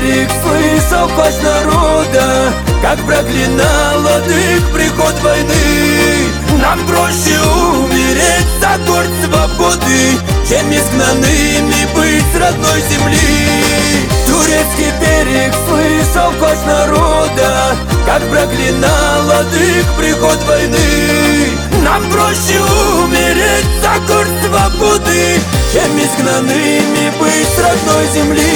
берег слышал плач народа, как проклинал их приход войны. Нам проще умереть за город свободы, чем изгнанными быть с родной земли. Турецкий берег слышал плач народа, как проклинал их приход войны. Нам проще умереть за город свободы, чем изгнанными быть с родной земли.